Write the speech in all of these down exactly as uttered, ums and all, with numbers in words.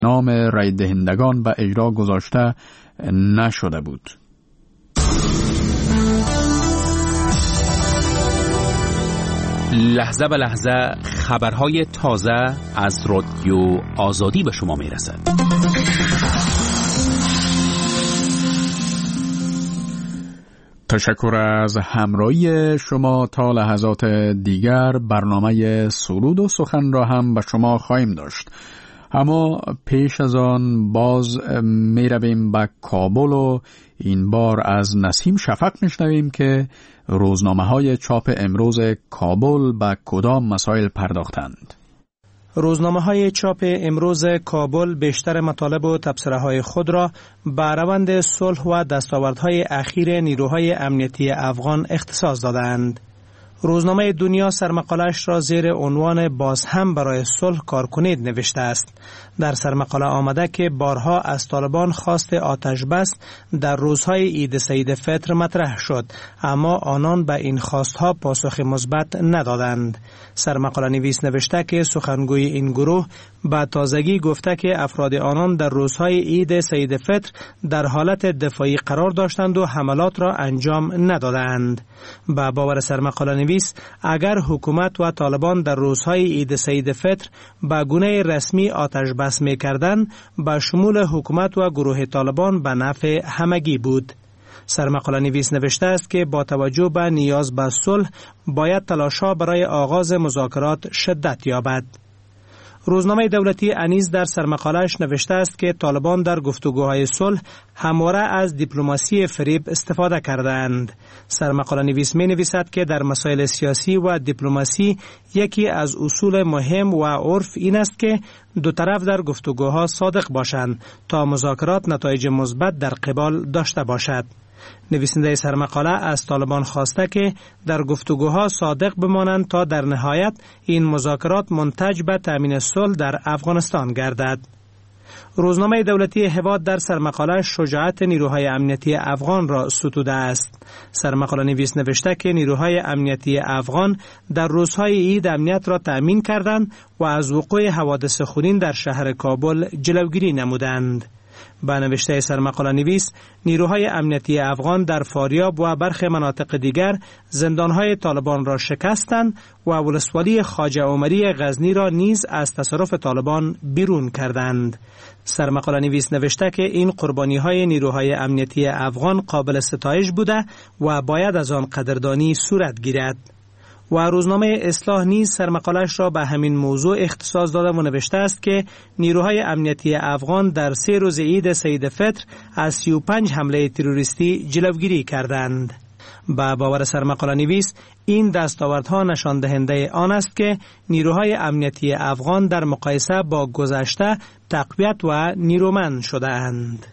نام رای دهندگان به اجرا گذاشته نشده بود. لحظه به لحظه خبرهای تازه از رادیو آزادی به شما میرسد. تشکر از همراهی شما. تا لحظات دیگر برنامه سرود و سخن را هم به شما خواهیم داشت. اما پیش از آن باز می رویم به کابل و این بار از نسیم شفق میشنویم که روزنامه های چاپ امروز کابل به کدام مسائل پرداختند. روزنامه های چاپ امروز کابل بیشتر مطالب و تبصره های خود را به روند صلح و دستاوردهای اخیر نیروهای امنیتی افغان اختصاص دادند. روزنامه دنیا سرمقاله‌اش را زیر عنوان باز هم برای صلح کار کنید نوشته است. در سرمقاله آمده که بارها از طالبان خواست آتش بس در روزهای عید سید فطر مطرح شد، اما آنان به این خواستها پاسخ مثبت ندادند. سرمقاله نویس نوشته که سخنگوی این گروه به تازگی گفته که افراد آنان در روزهای عید سید فطر در حالت دفاعی قرار داشتند و حملات را انجام ندادند. با باور سرمقاله نویس اگر حکومت و طالبان در روزهای عید سید فطر به گونه رسمی آتش بس می‌کردند، به شمول حکومت و گروه طالبان به نفع همگی بود. سرمقاله نویس نوشته است که با توجه به نیاز به صلح باید تلاش‌ها برای آغاز مذاکرات شدت یابد. روزنامه دولتی انیس در سرمقاله‌اش نوشته است که طالبان در گفتگوهای صلح همواره از دیپلماسی فریب استفاده کردند. سرمقاله نویس می نویسد که در مسائل سیاسی و دیپلماسی یکی از اصول مهم و عرف این است که دو طرف در گفتگوها صادق باشند تا مذاکرات نتایج مثبت در قبال داشته باشد. نویسنده سرمقاله از طالبان خواسته که در گفتگوها صادق بمانند تا در نهایت این مذاکرات منتج به تامین صلح در افغانستان گردد. روزنامه دولتی هواد در سرمقاله شجاعت نیروهای امنیتی افغان را ستوده است. سرمقاله نویس نوشته که نیروهای امنیتی افغان در روزهای عید امنیت را تأمین کردند و از وقوع حوادث خونین در شهر کابل جلوگیری نمودند. با نوشته سرمقاله نویس نیروهای امنیتی افغان در فاریاب و برخی مناطق دیگر زندانهای طالبان را شکستند و ولسوالی خواجه عمری غزنی را نیز از تصرف طالبان بیرون کردند. سرمقاله نویس نوشته که این قربانی‌های نیروهای امنیتی افغان قابل ستایش بوده و باید از آن قدردانی صورت گیرد. و روزنامه اصلاح نیز سرمقاله‌اش را به همین موضوع اختصاص داده و نوشته است که نیروهای امنیتی افغان در سه روز عید سید فطر از سی و پنج حمله تروریستی جلوگیری کردند. با باور سرمقاله نویس این دستاوردها نشان دهنده آن است که نیروهای امنیتی افغان در مقایسه با گذشته تقویت و نیرومند شده اند.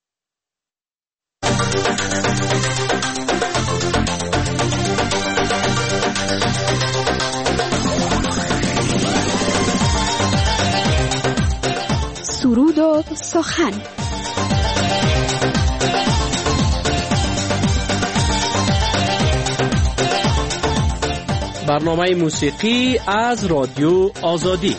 سرود و سخن. برنامه موسیقی از رادیو آزادی.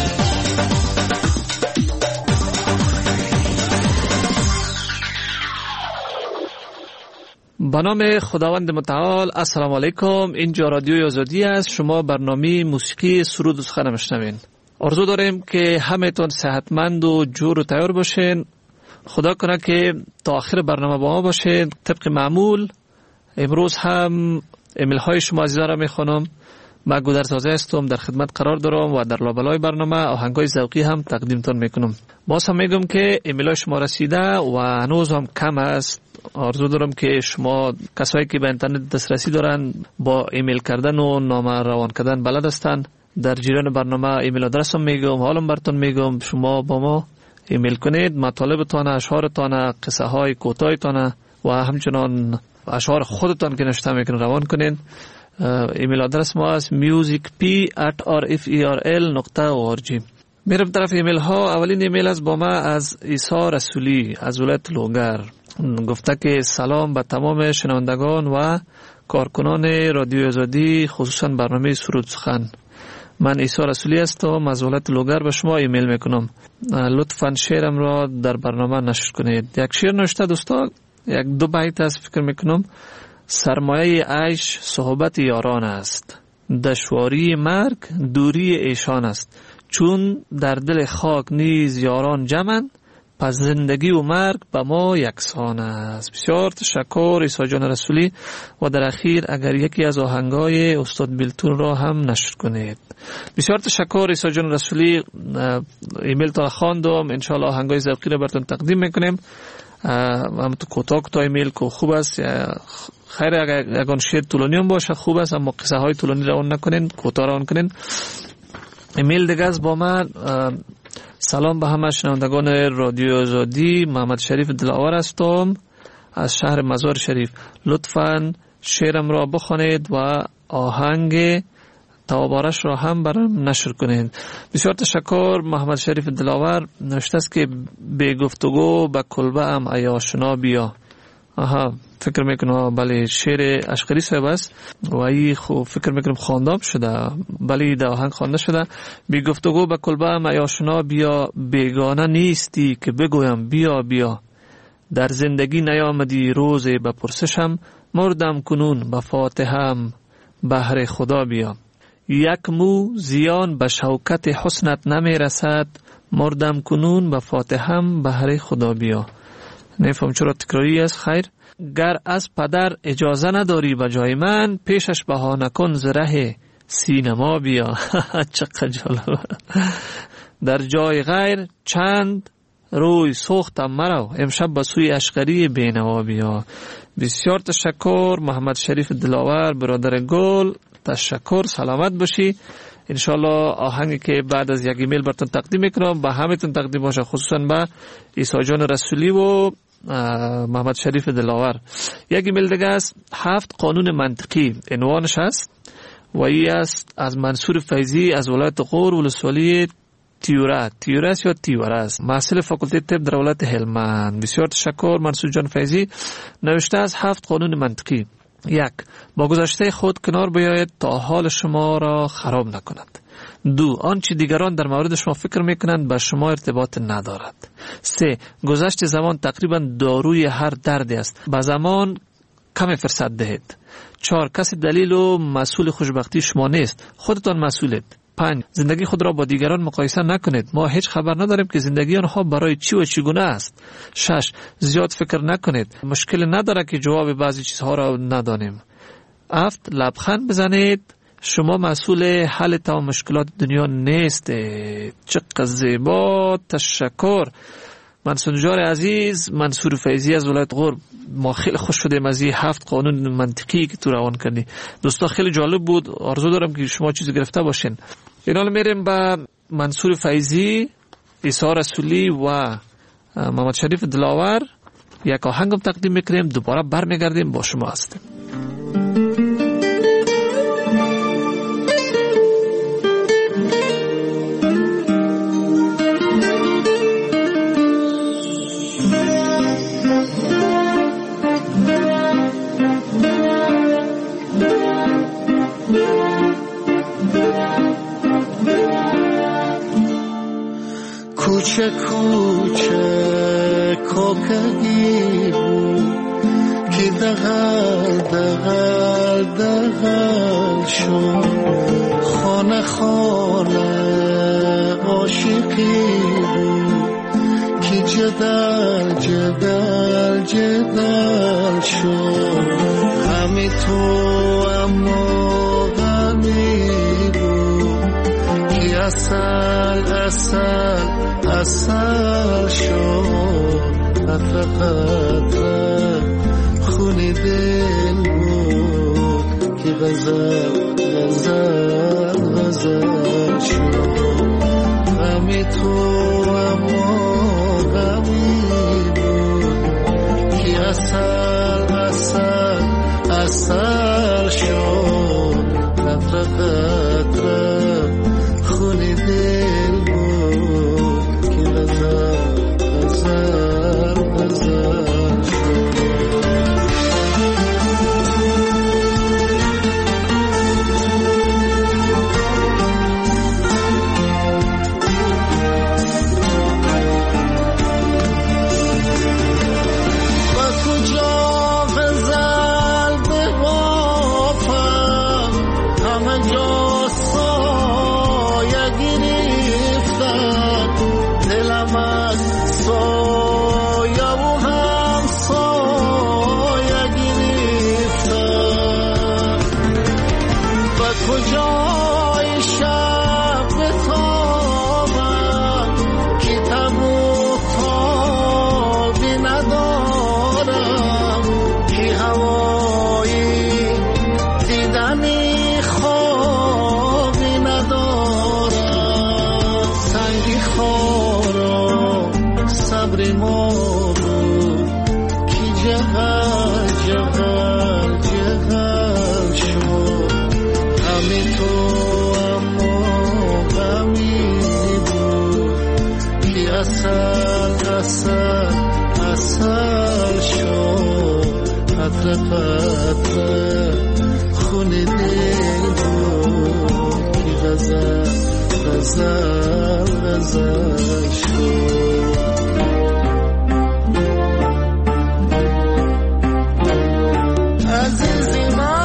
به نام خداوند متعال. السلام علیکم. اینجا رادیو آزادی است. شما برنامه موسیقی سرود و سخن میشنوین. آرزو داریم که همه‌تون صحتمند و جور و تیار باشین. خدا کنه که تا آخر برنامه با ما باشین. طبق معمول امروز هم ایمیل های شما عزیزا را میخوانم. من گودرزاده هستم، در خدمت قرار دارم و در لابلای برنامه آهنگای ذوقی هم تقدیمتون میکنم. باز هم میگم که ایمیل های شما رسیده و هنوز هم کم است. آرزو دارم که شما کسایی که به اینترنت دسترسی دارن با ایمیل کردن و نامه روان کردن بلد هستن، در جریان برنامه ایمیل آدرسم میگم، حالم براتون میگم، شما با ما ایمیل کنید، مطالبتان، اشعارتان، قصه های کوتاهتان و همچنان اشعار خودتان که نوشته میکنید روان کنید. ایمیل آدرس ما است musicp at rferl نقطه org. میرم طرف ایمیل ها. اولین ایمیل از با ما از عیسی رسولی از ولایت لوگر. گفته که سلام به تمام شنوندگان و کارکنان رادیو آزادی، خصوصا برنامه سرود سخن. من عیسی رسولی هستم از ولایت لوگر به شما ایمیل میکنم. لطفاً شعرم را در برنامه نشر کنید. یک شعر نوشته دوستا، یک دو بیت است فکر میکنم. سرمایه عیش صحبت یاران است، دشواری مرگ دوری ایشان است. چون در دل خاک نیز یاران جمعند، پس زندگی و مرگ به ما یکسان است. بسیار تشکر عیسی جان رسولی. و در اخیر اگر یکی از آهنگای استاد بیلتون را هم نشر کنید. بسیار تشکر عیسی جان رسولی. ایمیل تا خواندم، انشاءالله آهنگای ذوقی را براتون تقدیم میکنیم. هم تو کوتاه کوتاه ایمیل که خوب است. خیر اگر اگه شعر طولانی هم باشه خوب است، اما قصه های طولانی را اون نکنین، کوتاه را اون کنین. ایمیل دیگه از با من. سلام به همه شنوندگان رادیو آزادی. محمد شریف دلاور هستم از شهر مزار شریف. لطفاً شعرم را بخوانید و آهنگ توابارش را هم برام نشر کنید. بسیار تشکر. محمد شریف دلاور نوشته است که به گفتگو به کلبه ام ای آشنا بیا. آها، فکر میکنم بله شعر اشقری صاحب است و ای خو فکر میکنم خواندم شده، بله در آهنگ خوانده شده. بی گفتگو به کلبه ام ای آشنا بیا، بیگانه نیستی که بگویم بیا بیا. در زندگی نیامدی روزی بپرسشم، مردم کنون به فاتحم بهر خدا بیا. یک مو زیان به شوکت حسنت نمی رسد، مردم کنون به فاتحم بهر خدا بیا. نفهم چرا تکراری است. خیر، گر از پدر اجازه نداری به جای من، پیشش بهانه کن ز ره سینما بیا. چقدر جالب. در جای غیر چند روی سوختم مرو، امشب به سوی اشقری بینوا بیا. بسیار تشکر محمد شریف دلاور برادر گل. تشکر، سلامت باشی. انشالله آهنگی که بعد از یک ایمیل براتون تقدیم میکنم به همتون تقدیم باشه، خصوصا به عیسی جان رسولی و محمد شریف دلاور. یک ایمیل دیگه است، هفت قانون منطقی عنوانش است و ای است از منصور فیضی از ولایت غور ولسوالی تیوره. تیوره است یا تیوره است، محصل فاکولته طب در ولایت هلمند. بسیار تشکر منصور جان فیضی. نوشته از هفت قانون منطقی. یک، با گذشته خود کنار بیاید تا حال شما را خراب نکند. دو، آنچه دیگران در مورد شما فکر میکنند با شما ارتباط ندارد. سه، گذشت زمان تقریبا داروی هر دردی است، با زمان کم فرصت دهید. چهار، کسی دلیل و مسئول خوشبختی شما نیست، خودتان مسئولید. پنج، زندگی خود را با دیگران مقایسه نکنید، ما هیچ خبر نداریم که زندگی آنها برای چی و چگونه است. شش، زیاد فکر نکنید، مشکل نداره که جواب بعضی چیزها را ندانیم. هفت، لبخند بزنید، شما مسئول حل تمام مشکلات دنیا نیستید. چقدر زیبا. تشکر منصور عزیز منصور فیضی از ولایت غور. ما خیلی خوش شدیم از این هفت قانون منطقی که تو روان کردی. دوستا خیلی جالب بود، آرزو دارم که شما چیزی گرفته باشین. اینال میریم با منصور فیضی، عیسی رسولی و محمد شریف دلاور یک آهنگم تقدیم میکنیم، دوباره برمیگردیم با شما هستیم. کوچه کوچه کوکگی بود که دغل دغل دغل شد، خانه خانه عاشقی بود که جدل جدل جدل شد. همی تو اما غمی بود که اصل اصل اصل شد. قطره قطره خونی دل بود که غزل غزل غزل شد. غمی تو اما غمی بود که اصل اصل اصل شد. قطره قطره خونی دل بود که غزل غزل غزل شد. همت سایه و هم سایه گرفتم و کجای شب بتابم که تب و تابی ندارم که هوایی دیدنی خوابی ندارم سنگی خارا صبر ما بود که جغل جغل جغل شد همه تو اما غمی بود که اصل اصل اصل شد قطره قطره خون دل بود که غزل غزل غزل شد عزیزی من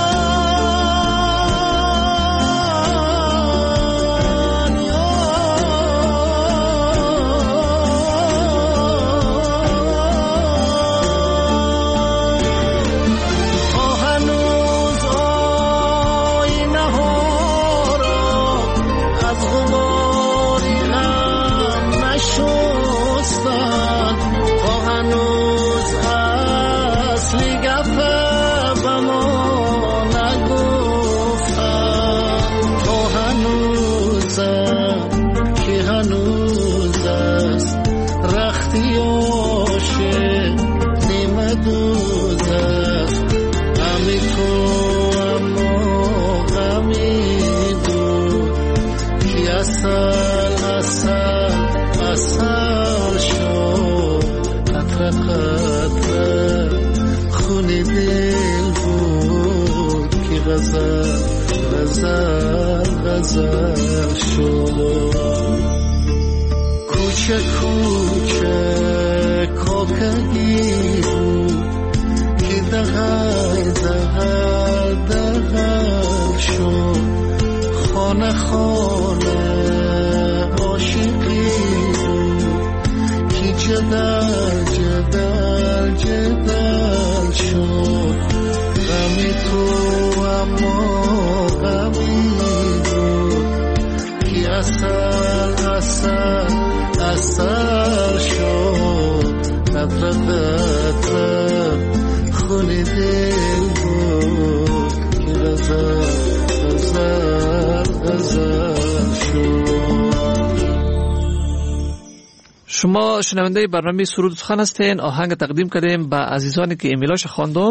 غزل غزل شد کوچه کوچه کاکگی بود که دغل دغل دغل شد خانه خانه عاشقی بود که جدل جدل جدل شد غمی تو اما غمی بود که اصل اصل اصل شد قطره قطره خون دل بود که غزل غزل غزل شد. شما شنونده برنامه سرود و سخن هستین. آهنگ تقدیم کردیم به عزیزانی که ایمیلاش خواندم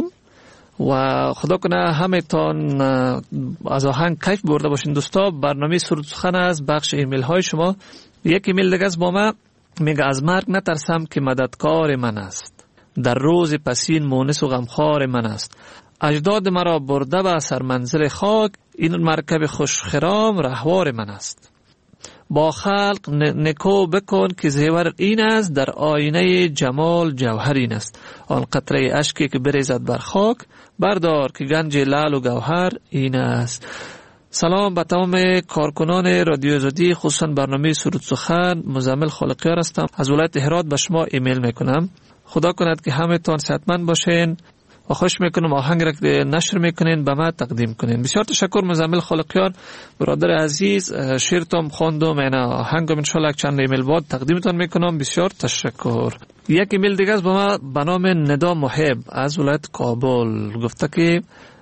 و خدا کنه همه تان از آهنگ کیف برده باشین. دوستا برنامه سرود و سخن است، بخش ایمیل های شما. یک ایمیل دیگه از با ما میگه از مرگ نترسم که مددکار من است، در روز پسین مونس و غمخوار من است. اجداد مرا برده به سرمنزل خاک، این مرکب خوشخرام رهوار من است. با خلق نکو بکن که زیور این است، در آینه جمال جوهر این است. آن قطره اشکی که بریزد بر خاک، بردار که گنج لعل و گوهر این است. سلام به تمام کارکنان رادیو آزادی، خصوصا برنامه سرود سخن. مزمل خالقیار هستم، از ولایت هرات به شما ایمیل میکنم. خدا کند که همه تان صحتمند باشین و خوش میکنم آهنگ را که نشر میکنین به ما تقدیم کنین. بسیار تشکر مزمل خالقیار برادر عزیز، شیرتم خواندم، اینا آهنگم ان شاء الله چند ایمیل بعد تقدیمتون میکنم. بسیار تشکر. یک ایمیل دیگه از با ما به نام ندا محب از ولایت کابل گفته که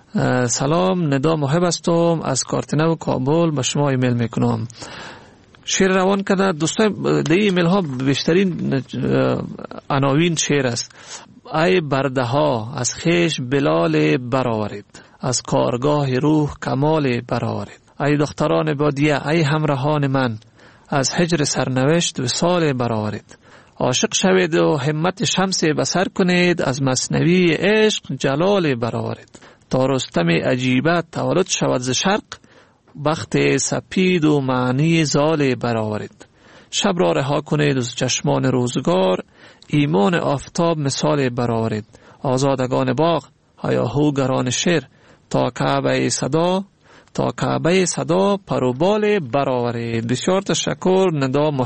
سلام، ندا محب هستم از کارتنه و کابل به شما ایمیل میکنم. شعر روان کرده دوستان. در ایمیل ها بیشترین عناوین شعر است. ای برده ها از خیش بلال برآورید، از کارگاه روح کمال برآورید. ای دختران بادیه، ای همراهان من، از هجر سرنوشت وصال برآورید. عاشق شوید و همت شمس بصر کنید، از مثنوی عشق جلال برآورید. تا رستم عجیبه تولد شود ز شرق، بخت سپید و معنی زال برآورید. شب را رها کنید از چشمان روزگار، ایمان آفتاب مثال برآورید. آزادگان باغ هیاهوگران شیر، تا کعبه صدا تا کعبه صدا پروبال برآورید. بسیار تشکر ندا محب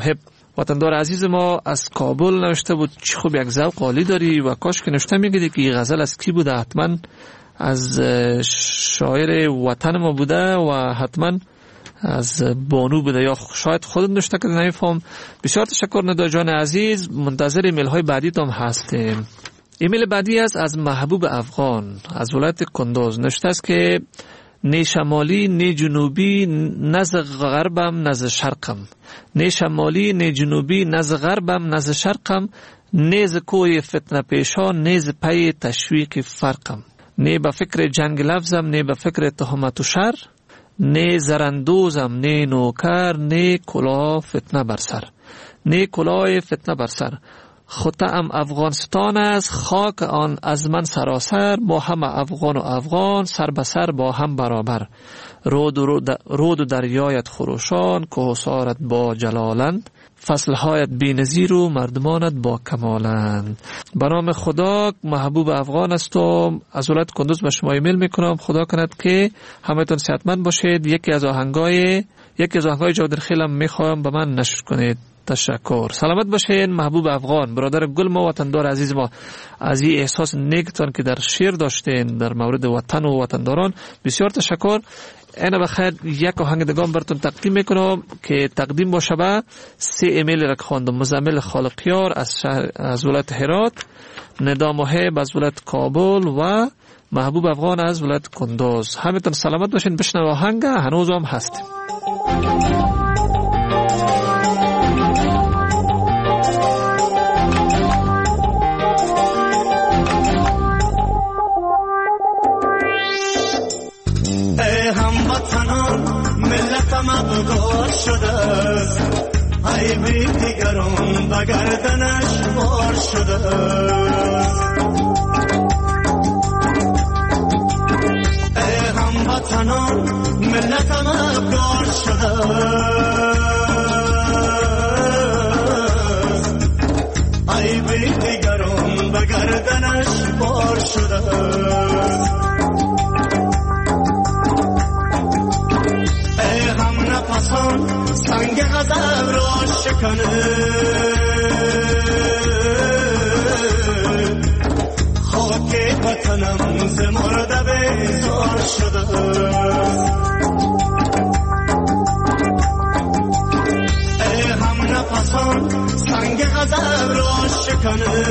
وطندار عزیز ما از کابل نوشته بود چه خوب یک ذوق عالی داری و کاش که نوشته میگیدی که این غزل از کی بوده، حتما از شاعر وطن ما بوده و حتما از بانو بوده یا شاید خودت نوشته که نمیفهم. بسیار تشکر ندا جان عزیز، منتظر ایمیل های بعدی تام هستیم. ایمیل بعدی است از محبوب افغان از ولایت کندوز. نوشته است که نه شمالی نه جنوبی نه ز غربم نه ز شرقم، نه شمالی نه جنوبی نه ز غربم نه ز شرقم، نه ز کوی فتنه پیشان نه ز پی تشویق فرقم، نه به فکر جنگ لفظم نه به فکر تهمت و شر، نه زرندوزم نه نوکر نه کلاه فتنه بر سر، نه کلاه فتنه بر سر. خطه‌ام افغانستان است خاک آن از من سراسر، با هم افغان و افغان سر به سر با هم برابر. رود و, رود و دریایت خروشان کوهسارت با جلالند، فصلهایت بی‌نظیر و مردمانت با کمالند. به نام خدا محبوب افغان استم از ولایت کندوز به شما ایمیل میکنم. خدا کند که همتون صحتمند باشید. یکی از آهنگای یکی از آهنگای جادر خیلم میخوام به من نشر کنید. تشکر. سلامت باشین محبوب افغان، برادر گل ما، وطندار عزیز ما. از این احساس نیکتان که در شعر داشتین در مورد وطن و وطنداران بسیار تشکر. اینا بخیر یک آهنگ دگان براتون تقدیم میکنم که تقدیم باشه به سه ایمیل را خواندم. مزمل خالقیار از شهر از ولایت هرات، ندا محب از ولایت کابل و محبوب افغان از ولایت کندوز. همتون سلامت باشین. بشنو آهنگ هنوز هم هستیم. ملتم ابگار شده است، عیبی دیگران به گردنش بار شده است. ای هموطنان ملتم ابگار شده است، عیبی دیگران به گردنش بار شده است. پسان سنگ غضب را شکنه، خاک وطنم ز مرده بیزار شده. ای هم نفسان سنگ غضب را شکنه،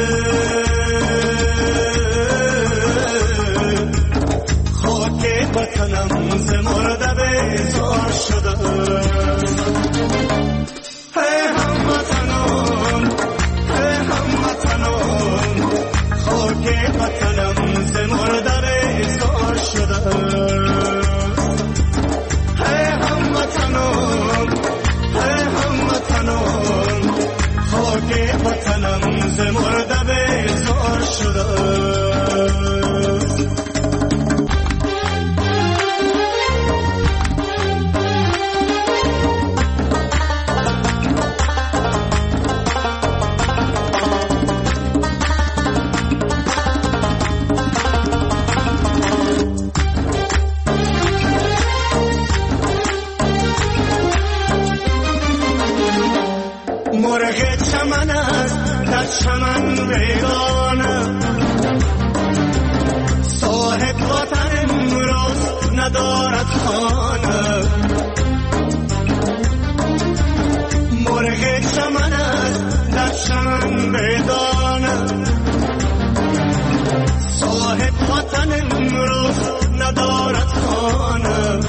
خاک وطنم ز مرده بیزار شده. ای هموطنان ای هموطنان خاک وطنم ز مرده بیزار شده. ای هموطنان ای هموطنان خاک وطنم ز مرده بیزار شده. چمن ویرانه صاحب وطن امروز ندارد خانه، مرغ چمن است در چمن ویرانه صاحب وطن امروز ندارد خانه.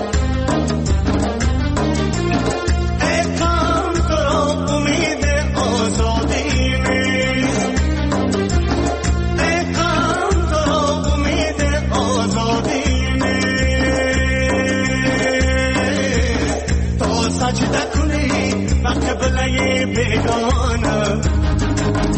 ای کام تو را امید آزادی، سجده کنی به قبله بیگانه.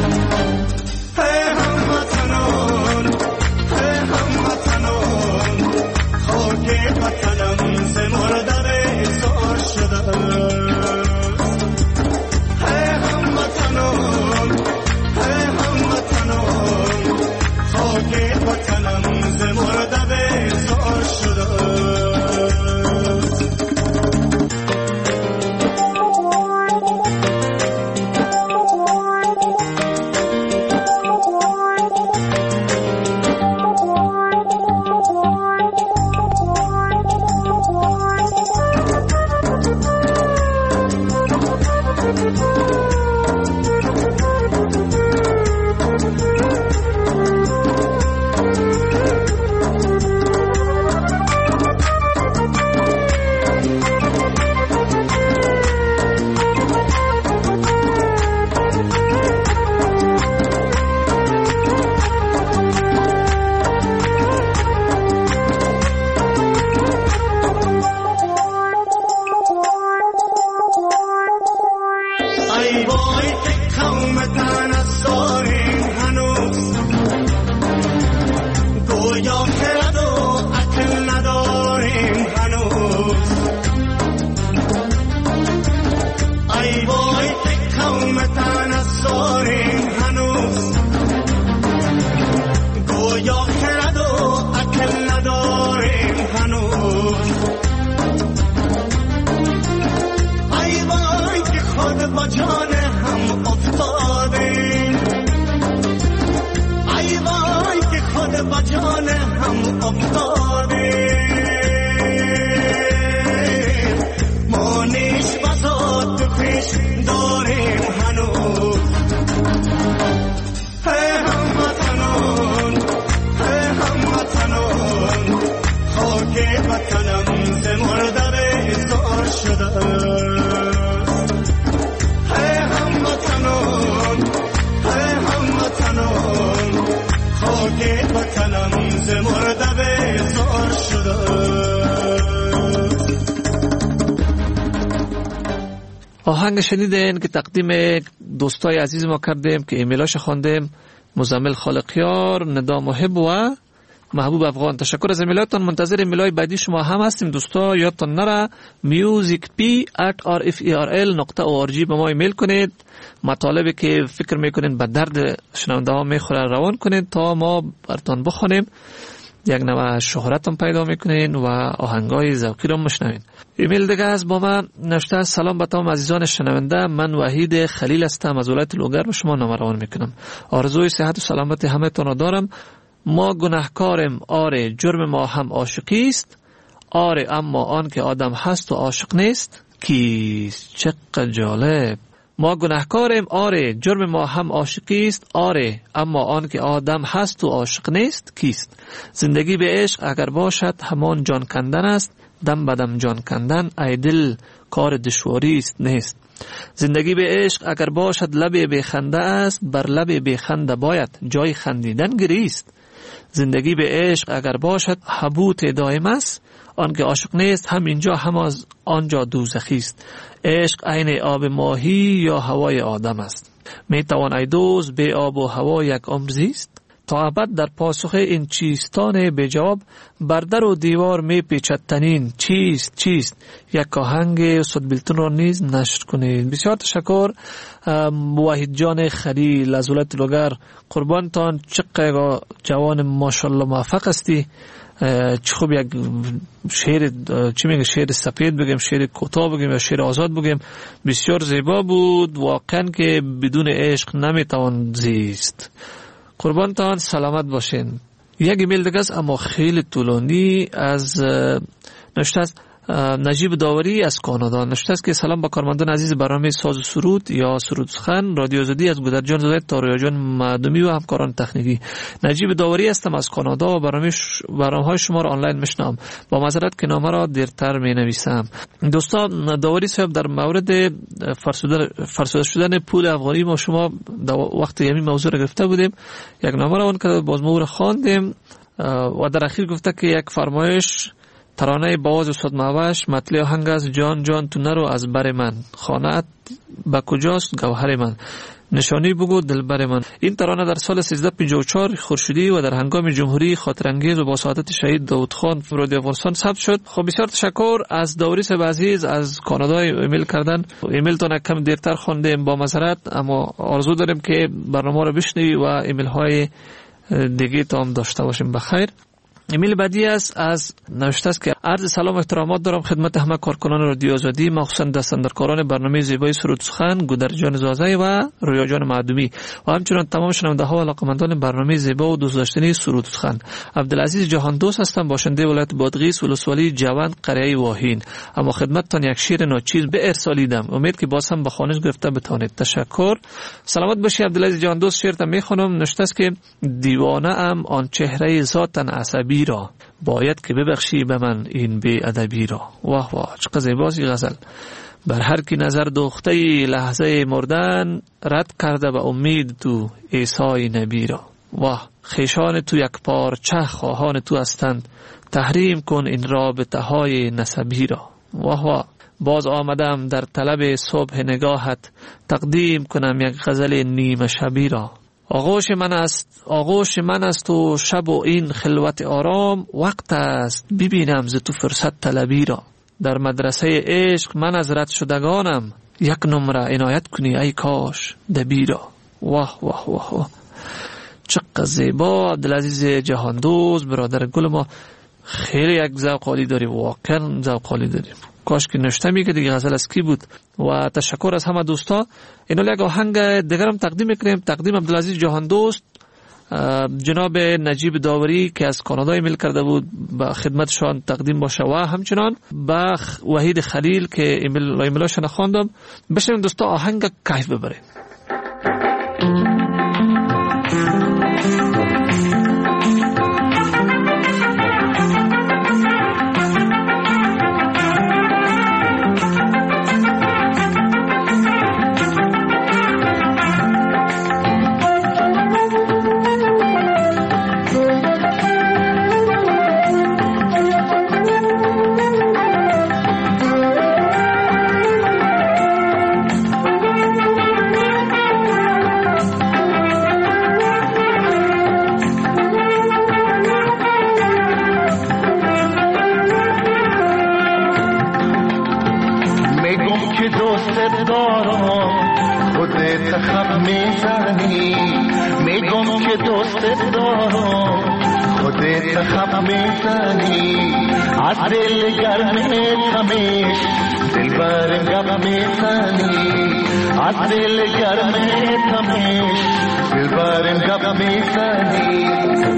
ز مرده بیزار شدم. آهنگ شنیدین که تقدیم دوستای عزیز ما کردیم که ایمیلاش خواندیم، مزمل خالقیار، ندا محب و محبوب افغان. تشکر از ایمیلاتون. منتظر ایمیلای بعدی شما هم هستیم دوستا. یادتون نره musicp at rferl نقطه org به ما ایمیل کنید. مطالبی که فکر میکنین به درد شنونده ها میخوره روان کنید تا ما براتون بخونیم. یک نوع شهرت هم پیدا میکنین و آهنگای ذوقی رو مشنوین. ایمیل دیگه از با من نوشته: سلام به تمام عزیزان شنونده، من وحید خلیل هستم از ولایت لوگر به شما نامه روان میکنم. آرزوی صحت و سلامت همه تون را دارم. ما گناهکاریم، آره، جرم ما هم عاشقی است، آره، اما آن که آدم هست و عاشق نیست کیست؟ چقدر جالب. ما گناهکاریم، آره، جرم ما هم عاشقی است، آره، اما آن که آدم هست و عاشق نیست کیست؟ زندگی به عشق اگر باشد همان جان کندن است، دم بدم جان کندن ای دل کار دشواری است نیست. زندگی به عشق اگر باشد لب بخنده است، بر لب بخنده باید جای خندیدن گریست. زندگی به عشق اگر باشد حبوط دائم است، آن که عاشق نیست هم اینجا هم از آنجا دوزخی است. عشق عین آب ماهی یا هوای آدم است. می توان ای دوست به آب و هوا یک عمر زیست؟ تا ابد در پاسخ این چیستان به جواب، بر در و دیوار می پیچد تنین چیست چیست؟ یک آهنگ صدبیلتون را نیز نشر کنید. بسیار تشکر وحید جان خلیل از ولایت لوگر. قربانتان، چقدر جوان ماشاءالله موفق هستی. چه خوب یک شعر، چی میگه، شعر سپید بگیم، شعر کوتاه بگیم یا شعر آزاد بگیم، بسیار زیبا بود. واقعا که بدون عشق نمیتوان زیست. قربانتان، سلامت باشین. یک ایمیل دیگه است اما خیلی طولانی از نوشته است نجیب داوری از کانادا. نوشته است که سلام با کارمندان عزیز برنامه ساز و سرود یا سرود سخن رادیو آزادی از گودرجان زاده تا رویاجان معدومی و همکاران تکنیکی. نجیب داوری هستم از کانادا و برنامه ش... برنامه‌های شما را آنلاین میشنوم. با معذرت که نامه را دیرتر مینویسم. دوستان، داوری صاحب در مورد فرسوده فرسوده شدن پول افغانی ما شما وقت یمی موضوع را گرفته بودیم. یک نامه را اون که باز ما را خواندیم و در اخیر گفته که یک فرمایش ترانه باز استاد معوش مطلع آهنگ از جان جان تو نرو از بر من، خانه‌ات با کجاست گوهر من، نشانی بگو دلبر من. این ترانه در سال سیزده پنجاه و چهار خورشیدی و در هنگام جمهوری خاطرانگیز و با سعادت شهید داود خان رادیو افغانستان ثبت شد. خب بسیار تشکر از داوری صاحب عزیز از کانادا ایمیل کردن. ایمیلتون کم دیرتر خواندیم، با معذرت، اما آرزو داریم که برنامه رو بشنوی و ایمیل های دیگه تا هم داشته باشیم. بخیر. ایمیل بعدی است از نوشته است که عرض سلام و احترامات دارم خدمت همه کارکنان رادیو آزادی، مخصوصا دستاندرکاران برنامه زیبای سرود سخن گودرجان زازه و رویاجان معدومی و همچنین تمام شنونده ها و علاقه‌مندان برنامه زیبا و دوست داشتنی سرود سخن. عبدالعزیز جهان دوست هستم، باشنده ولایت بادغیس ولسوالی جوند قریه واهین. اما خدمتتان یک شعر ناچیز به ارسالیدم، امید که باز هم به خوانش گرفته بتوانید. تشکر. سلامت باشی عبدالعزیز جهان دوست. شعر می خوانم. نوشته است که دیوانه ام آن چهره ذاتن عصبی را، باید که ببخشی به من این بی ادبی را. واه واه، چقدر زیباست این غزل. بر هر کی نظر دوخته لحظه مردن، رد کرده به امید تو عیسی نبی را. واه، خیشان تو یک پارچه خواهان تو هستند، تحریم کن این رابطه های نسبی را. واه واه، باز آمدم در طلب صبح نگاهت، تقدیم کنم یک غزل نیمه شبی را. آغوش من است آغوش من است و شب و این خلوت آرام، وقت است ببینم ز تو فرصت طلبی را. در مدرسه عشق من از رد شدگانم، یک نمره عنایت کنی ای کاش دبی را. واه واه واه واه، چقدر زیبا. عبدالعزیز جهاندوست برادر گل ما، خیلی یک ذوق عالی داری، واقعا ذوق عالی داری. کاش که نشته میگه دیگه غزل از کی بود. و تشکر از همه دوستا. اینو یک آهنگ دیگر هم تقدیم میکنیم. تقدیم عبدالعزیز جهاندوست، جناب نجیب داوری که از کانادا ایمیل کرده بود به خدمتشان تقدیم باشه و همچنان با وحید خلیل که ایمیل ایمیلاشون خواندم. بشنویم دوستا آهنگ کیف ببریم. میزنی میگم که دوست دارم خودت خب میزنی از دل گرمت همیش دل برم گب میزنی از دل گرمت همیش دل برم گب میزنی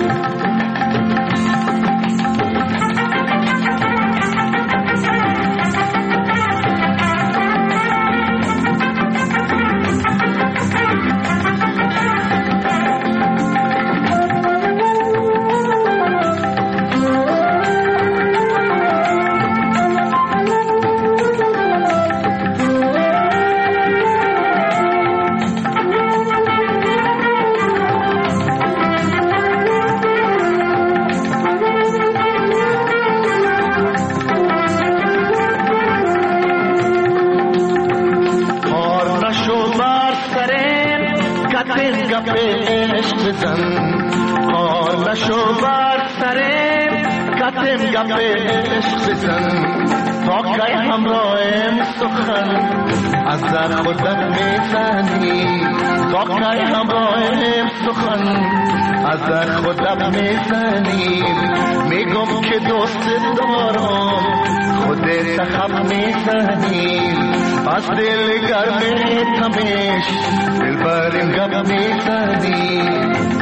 کار نشو بر سرم کتم گپ عشق بزن تا که همراهم سخن از در خودت میزنی تا که همراهم سخن از در خودت میزنی میگم که دوست دارم خودت خب میزنی از دل گرمت همیش دل برم گپ میزنی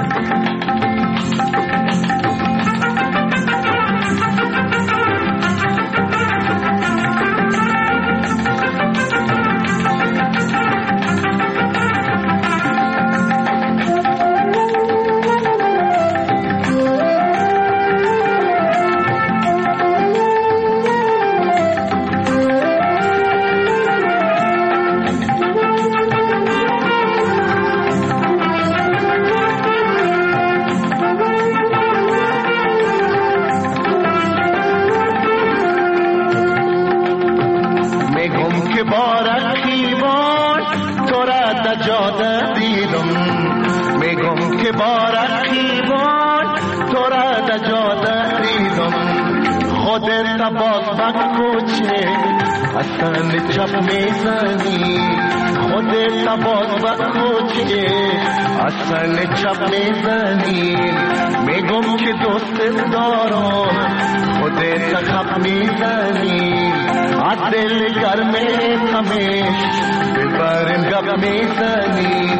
چپ میزنی خودت باز بکوچه اصل چپ میزنی میگم که دوست دارم خودت خب میزنی از دل گرمت همیش دل برم گپ میزنی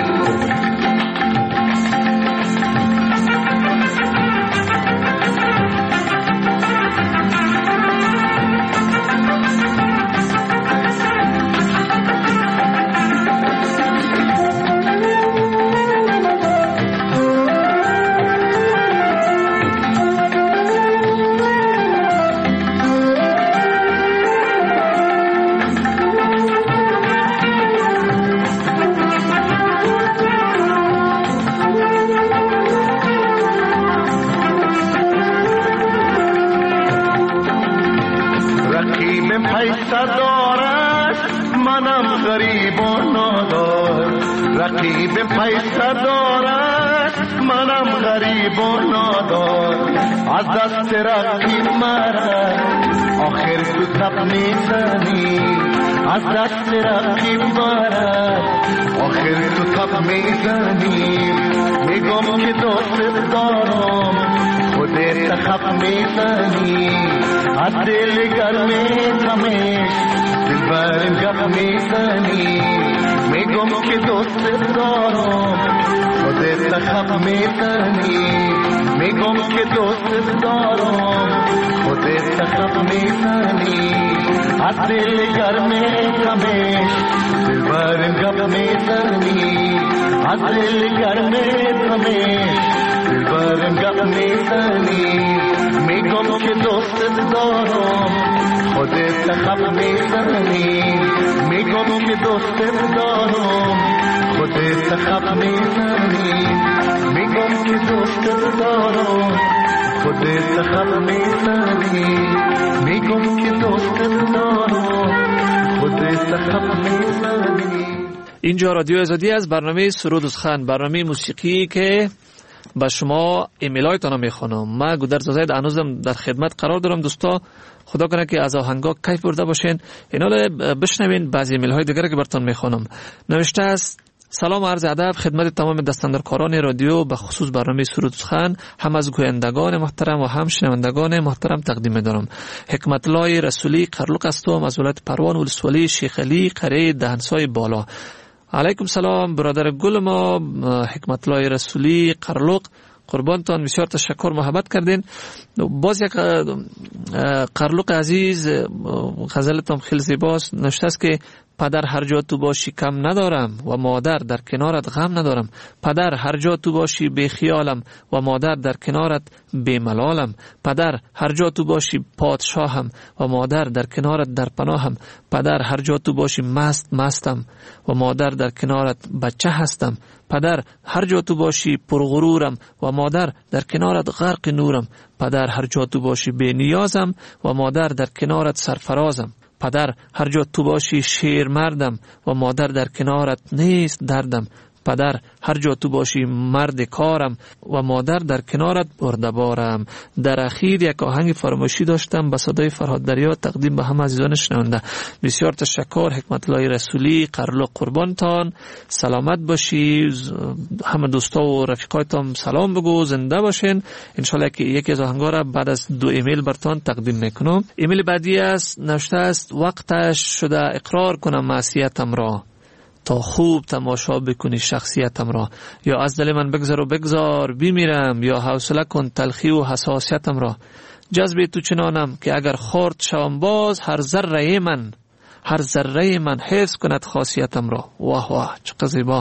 رقیب پیسه دارد منم غریب و نادار از دست رقیب مرا آخر تو تب میزنی از دست رقیب مرا آخر تو تب میزنی میگم که دوست دارم خودت خب میزنی از دل گرمت همیش دل برم گپ میزنی میگم که دوست دارم خودت خب میزنی میگم که دوست دارم خودت خب میزنی از دل گرمت همیش دل برم گپ میزنی از دل گرمت همیش دل برم گپ میزنی میگم که دوست دارم خودت خب میزنی میگم که دوست دارم خودت خب میزنی میگم که دوست دارم خودت خب میزنی میگم که دوست دارم خودت خب میزنی. اینجا رادیو آزادی از برنامه سرود و سخن، برنامه موسیقی که با شما ایمیل هایتان رو میخونم. من گودرز زاید هنوزم در خدمت قرار دارم. دوستا خدا کنه که از آهنگا کیف برده باشین. اینا رو بشنوین بعضی ایمیل های دیگر که براتون میخونم. نوشته است سلام و عرض ادب خدمت تمام دستاندرکاران رادیو، به خصوص برنامه سرود سخن، هم از گویندگان محترم و هم شنوندگان محترم تقدیم می‌دارم. حکمت الله رسولی قرلق هستم از ولایت پروان ولسوالی شیخ علی قریه دهنسای بالا. علیکم سلام برادر گل ما حکمت الله رسولی قرلق، قربانتان، بسیار تشکر محبت کردین. باز یک قرلق عزیز غزلتان خیلی زیباست، نوشته است که پدر هر جا تو باشی کم ندارم و مادر در کنارت غم ندارم. پدر هر جا تو باشی بی خیالم و مادر در کنارت بی ملالم. پدر هر جا تو باشی پادشاهم و مادر در کنارت در پناهم. پدر هر جا تو باشی مست مستم و مادر در کنارت بچه هستم. پدر هر جا تو باشی پرغرورم و مادر در کنارت غرق نورم. پدر هر جا تو باشی بی نیازم و مادر در کنارت سرفرازم. پدر هر جا تو باشی شیر مردم و مادر در کنارت نیست دردم. پدر هر جا تو باشی مرد کارم و مادر در کنارت بردبارم. در اخیر یک آهنگ فراموشی داشتم به صدای فرهاد دریا تقدیم به همه عزیزان شنونده. بسیار تشکر حکمت الله رسولی قرلق، قربانتان، سلامت باشی. همه دوستا و رفیقایتان سلام بگو، زنده باشین. انشالله که یکی از آهنگا را بعد از دو ایمیل برتان تقدیم میکنم. ایمیل بعدی است، نوشته است وقتش شده اقرار کنم معصیتم را تا خوب تماشا بکنی شخصیتم را. یا از دل من بگذر و بگذار بیمیرم، یا حوصله کن تلخی و حساسیتم را. جذب تو چنانم که اگر خورد شوم باز، هر ذره من هر ذره من حفظ کند خاصیتم را. واه واه چقدر زیبا.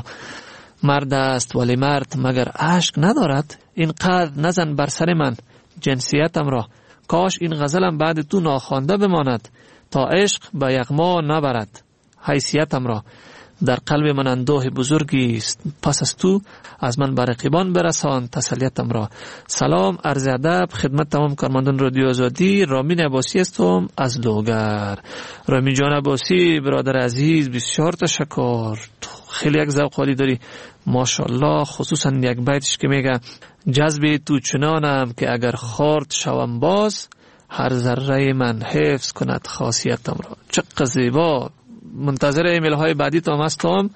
مرد است ولی مرد مگر اشک ندارد؟ اینقدر نزن بر سر من جنسیتم را. کاش این غزلم بعد تو ناخوانده بماند تا عشق به یغما نبرد حیثیتم را. در قلب من اندوه بزرگی است، پس از تو از من بر رقیبان برسان تسلیتم را. سلام عرض ادب خدمت تمام کارمندان رادیو آزادی. رامین عباسی هستم از لوگر. رامین جان عباسی برادر عزیز بسیار تشکر، خیلی یک ذوق عالی داری ماشاءالله. خصوصا یک بیتش که میگه جذب تو چنانم که اگر خورد شوم باز، هر ذره من حفظ کند خاصیتم را. چقدر زیبا. منتظر ایمیل های بعدی تا هستم.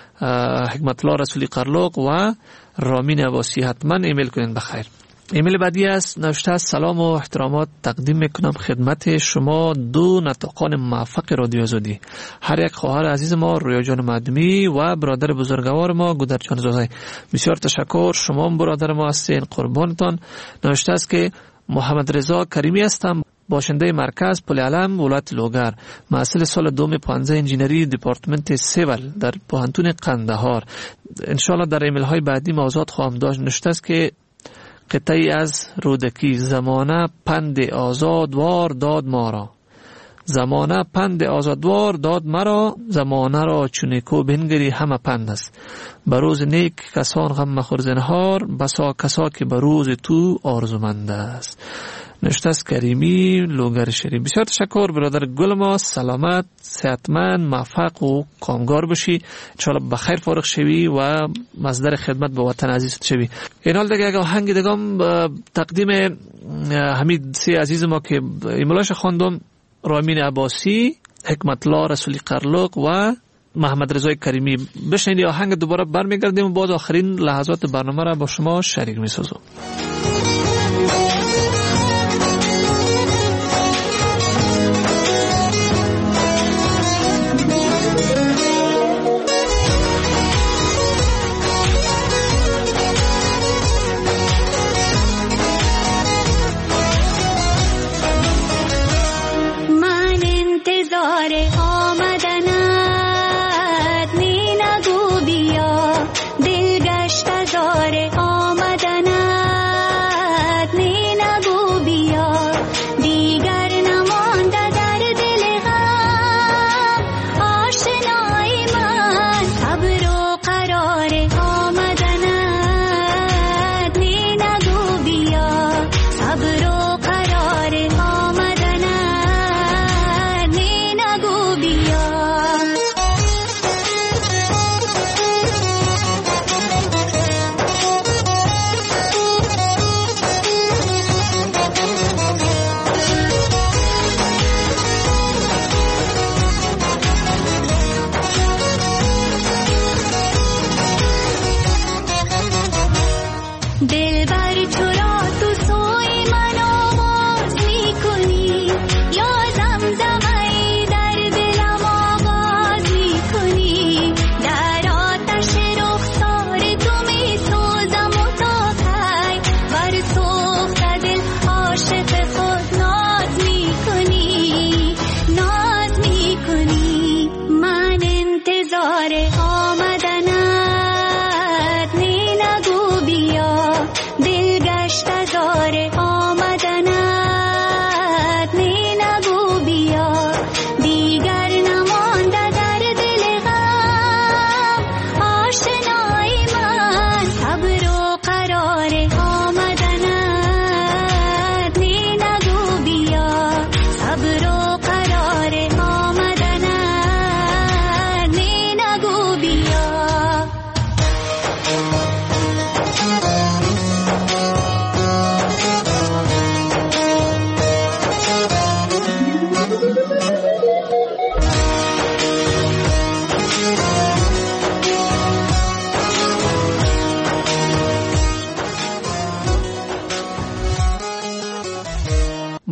حکمت الله رسولی قرلق و رامین عباسی حتما ایمیل کنین بخیر. ایمیل بعدی است، نوشته است سلام و احترامات تقدیم میکنم خدمت شما دو نطقان موفق رادیو آزادی، هر یک خواهر عزیز ما رویا جان مدمی و برادر بزرگوار ما گودر جان زازای. بسیار تشکر، شما برادر ما هستین، قربانتان. نوشته است که محمد رضا کریمی هستم، باشنده مرکز پل علم ولایت لوگر، محصل سال دوم پانزده انجینری دپارتمنت سیول در پوهنتون قندهار. انشالله در ایمیل های بعدی موضوعات خواهم داشت. نوشته است که قطعی از رودکی زمانه پند آزادوار داد ما را. زمانه پند آزادوار داد مرا، زمانه را چونیکو بنگری همه پند است. بروز نیک کسان غم مخور زنهار، بسا کسا که بروز تو آرزومند است. نوشته است کریمی لوگر شریف. بسیار تشکر برادر گل ما، سلامت، صحتمند، موفق و کامگار باشی، انشاءالله بخیر فارغ شوی و مصدر خدمت به وطن عزیزت شوی. این حال دیگه آهنگ دیگه تقدیم حمید سی عزیز ما که ایمیلاش خواندم، رامین عباسی، حکمت الله رسولی قرلق و محمد رضای کریمی. بشنید آهنگ دوباره برمیگردیم و بعد آخرین لحظات برنامه را با شما شریک می‌سازم. آمدنت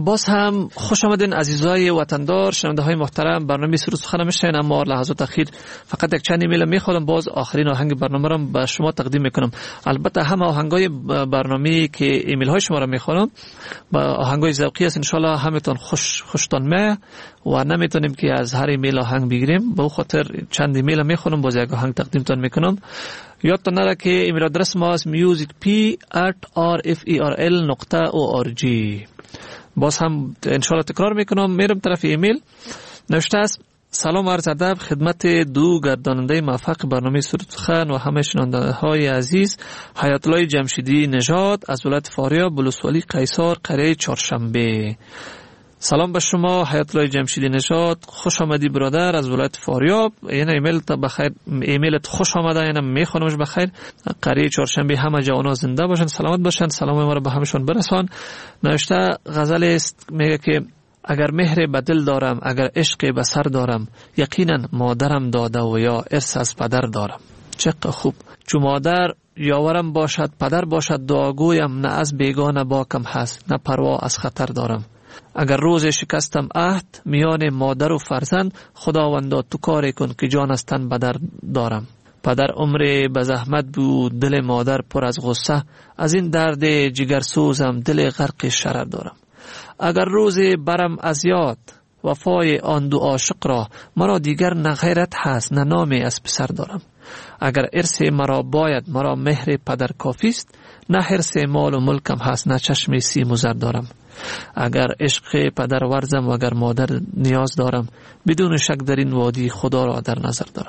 باز هم خوش آمدین عزیزای وطندار، شنونده های محترم. برنامه سرود سخن میشین، اما لحظات اخیر فقط یک چند ایمیل میخوام باز آخرین آهنگ برنامه رو به شما تقدیم میکنم. البته همه آهنگای برنامه که ایمیل های شما رو میخوام با آهنگای ذوقی است، ان شاء الله همتون خوش خوشتون می و نمیتونیم که از هر ایمیل آهنگ بگیریم، به خاطر چند ایمیل میخوام باز یک آهنگ تقدیمتون میکنم. یادتون نره که ایمیل آدرس ما است music p at r f e r l نقطه org. باز هم انشالله تکرار میکنم، میرم طرف ایمیل. نوشته است: سلام عرض ادب خدمت دو گرداننده موفق برنامه سرود سخن و همه شنونده های عزیز. حیات الله جمشیدی نژاد از ولایت فاریاب، بلوسوالی قیصر، قریه چهارشنبه. سلام به شما حیات الله جمشیدی نژاد، خوش آمدی برادر از ولایت فاریاب. این ایمیل تا بخیر، ایمیلت خوش آمده، اینم میخوانمش بخیر. قریه چهارشنبه همه جوانا زنده باشن، سلامت باشن، سلام ما رو به همشون برسان. نوشته غزل است، میگه که اگر مهر به دل دارم، اگر عشق به سر دارم، یقینا مادرم داده و یا ارث از پدر دارم. چقدر خوب. چون مادر یاورم باشد، پدر باشد دعاگویم، نه از بیگانه باکم هست، نه پروا از خطر دارم. اگر روز شکستم عهد میان مادر و فرزند، خداوندا تو کاری کن که جان از تن بدر دارم. پدر عمر به زحمت بود، دل مادر پر از غصه، از این درد جگر سوزم دل غرق شرر دارم. اگر روز برم از یاد وفای آن دو عاشق را، مرا دیگر نه غیرت هست نه نامی از پسر دارم. اگر ارث مرا باید، مرا مهر پدر کافیست، نه حرص مال و ملکم هست نه چشم سیم و زر دارم. اگر عشق پدر ورزم و اگر مادر نیاز دارم، بدون شک در این وادی خدا را در نظر دارم.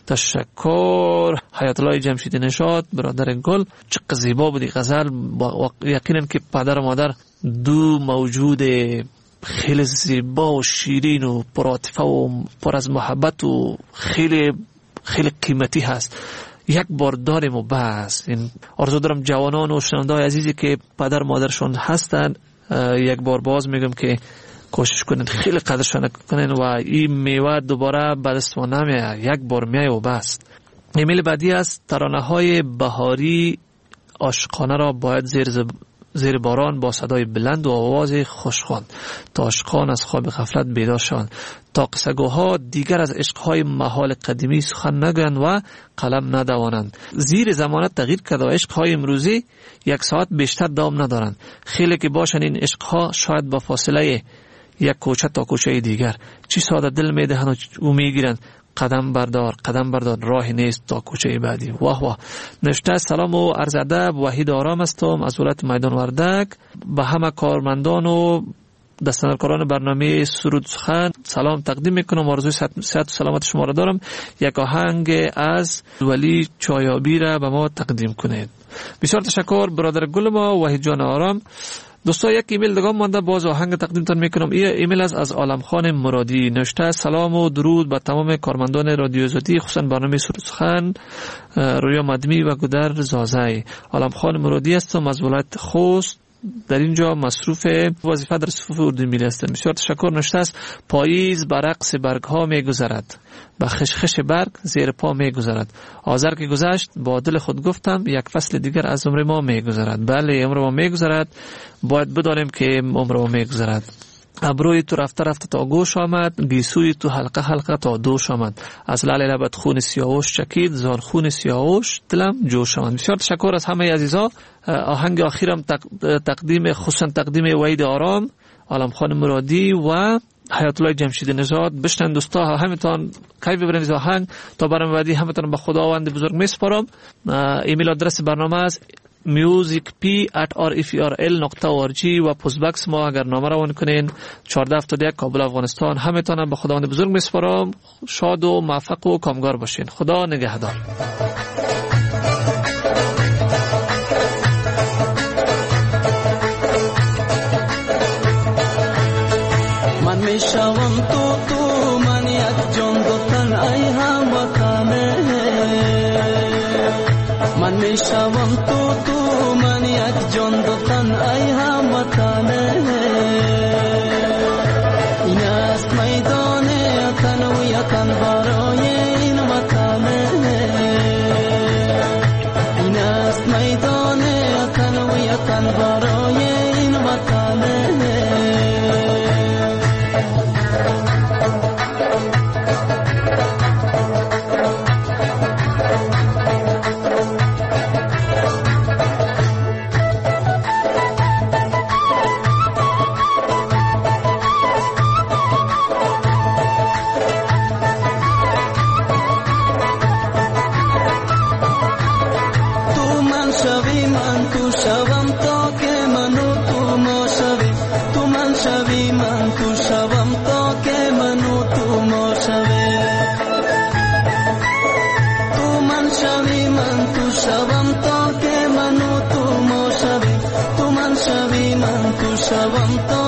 تشکر حیات الله جمشیدی نژاد برادر گل. چقدر زیبا بودی غزل. یقینا که پدر و مادر دو موجود خیلی زیبا و شیرین و پرعاطفه و پر از محبت و خیلی خیلی قیمتی هست. یک بار داریم و بس. این آرزو دارم جوانان و شنونده‌های عزیزی که پدر مادرشون هستن یک بار باز میگم که کوشش کنین خیلی قدرشان کنین و این میوه دوباره به دست ما نمیاد، یک بار میاد و بس. ایمیل بعدی است: ترانه های بهاری عاشقانه را باید زیر زب... زیر باران با صدای بلند و آواز خوشخوان تا عاشقان از خواب غفلت بیدار شوند، تا قصه‌گوها دیگر از عشقهای محال قدیمی سخن نگویند و قلم ندوانند. زیر زمانت تغییر کرده و عشقهای امروزی یک ساعت بیشتر دوام ندارند. خیلی که باشن این عشقها شاید با فاصله یک کوچه تا کوچه دیگر، چی ساده دل میدهند و میگیرند قدم بردار قدم بردار، راهی نیست تا کوچه بعدی. واه واه. نوشته: سلام و عرض ادب، وحید آرام هستم از ولایت میدان وردک. به همه کارمندان و دستاندرکاران برنامه سرود سخن سلام تقدیم میکنم، آرزوی صحت و سلامت شما را دارم. یک آهنگ از ولی چایابی را به ما تقدیم کنید. بسیار تشکر برادر گل ما وحید جان آرام. دوستا یک ایمیل دیگه مونده، باز آهنگ تقدیمتون میکنم. این ایمیل از از عالم خان مرادی. نوشته: سلام و درود به تمام کارمندان رادیو آزادی، خصوصا برنامه سرود سخن، رویا مدمی و گودر زازای. عالم خان مرادی هستم از ولایت خوست، در اینجا مصروف وظیفه در صفوف اردو ملی هستم. بسیار تشکر. نوشته است: پاییز بر رقص برگ ها می گذرد، به خشخش برگ زیر پا می گذرد. آذر که گذشت با دل خود گفتم، یک فصل دیگر از عمر ما می گذرد. بله عمر ما می گذرد، باید بدانیم که عمر ما می گذرد. ابروی تو رفته رفته تا گوش آمد، گیسوی تو حلقه حلقه تا دوش آمد. از لعل لبت خون سیاوش چکید، زان خون سیاوش دلم جوش آمد. بسیار تشکر از همه عزیزا. آهنگ آخرم تقدیم خصوصا تقدیم وحید آرام، عالم خان مرادی و حیات الله جمشیدی نژاد. بشنن دوستا، همتون کیف ببرین از آهنگ. تا برنامه بعدی همتون به خداوند بزرگ میسپارم. ایمیل آدرس برنامه است music p at r f e r l نقطه org و پست باکس ما اگر نامه روان کنین چهارده هفتاد و یک کابل افغانستان. همتون به خداوند بزرگ میسپارم. شاد و موفق و کامگار باشین. خدا نگهدار. من میشوم تو تو من یک جان دو تن ای هم وطنه، من میشوم تو تو من یک جان دو تن ای هم وطنه. این است میدان تن و یتن برای این وطنه، این است میدان تن و یتن برای این وطنه. تو شوم تا که منو تو ما شوی تو من شوی من تو شوم تا که منو تو ما شوی تو من شوی من تو شوم تا که منو تو ما شوی تو من شوی من تو شوم تا